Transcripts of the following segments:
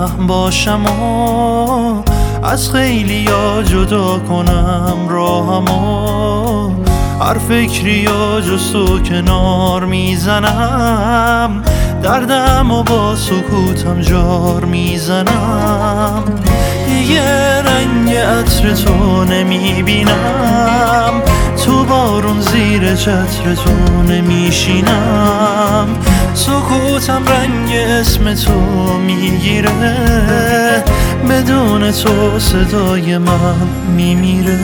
پهن باشم و از خیلیا جدا کنم راهمو، هر فکری و جز تو کنار میزنم، دردم و با سکوتم جار میزنم. یه رنگ عطر تو نمیبینم، تو بارون زیر چتر تو نمیشینم، سکوتم رنگ اسم تو میگیره، بدون تو صدای من میمیره.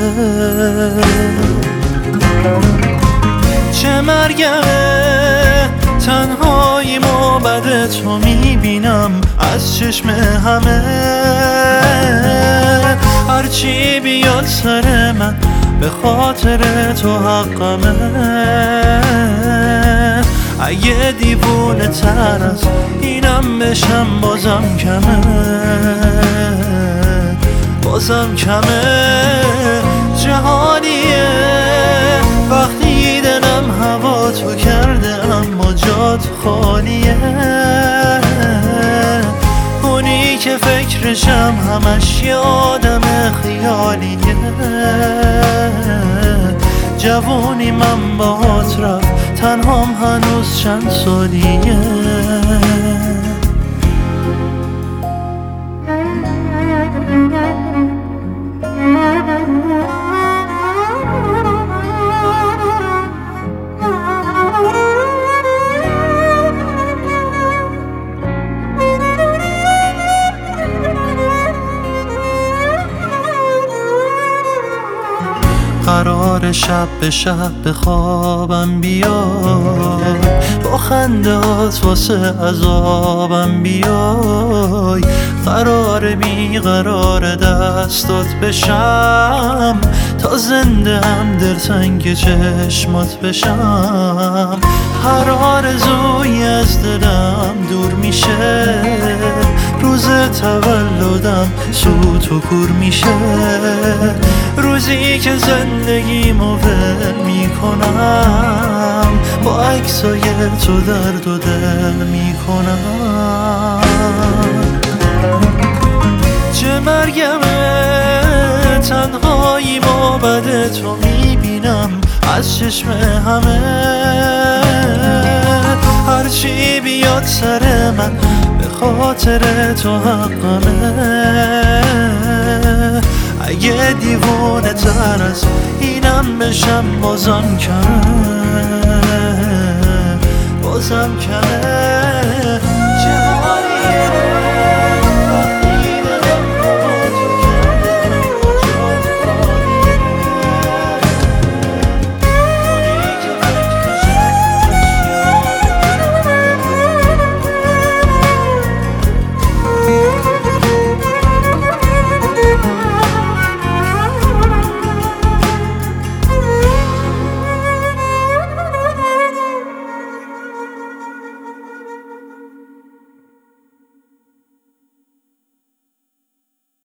چه مرگمه تنهاییم و بد تو میبینم از چشم همه، هرچی بیاد سر من به خاطر تو حقمه. اگه دیوونه تر از اینم بشم بازم کمه، بازم کمه. جهانیه وقتی دلم هوا تو کرده اما جات خالیه، اونی که فکرشم همش یه آدم خیالیه. جوونی من باهات رفت تنهام هنوز چند سالیه. قرار شب به شب به خوابم بیای، با خندات واسه عذابم بیای، قرار بیقرار دستات بشم، تا زنده هم دلتنگ چشمات بشم. هر آرزوی از دلم دور میشه، روز تولدم سوت و کور میشه، روزی که زندگیمو ول میکنم، با عکسای تو درد و دل میکنم. چه مرگمه تنهاییم و بد تو میبینم از چشم همه، هرچی بیاد سر من به خاطر تو حقمه. اگه دیوونه تر از اینم بشم بازم کمه، بازم کمه. جهانیه